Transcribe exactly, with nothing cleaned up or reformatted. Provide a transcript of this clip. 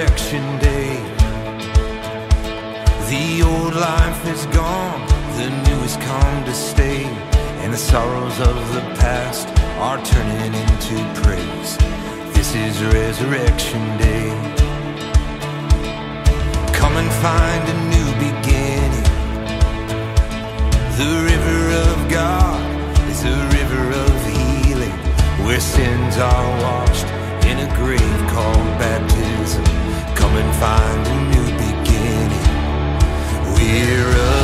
resurrection day. The old life is gone, the new has come to stay, and the sorrows of the past are turning into praise. This is resurrection day. Come and find a new beginning. The river of God is a river of healing, where sins are washed in a grave called baptism. Come and find a new beginning. We're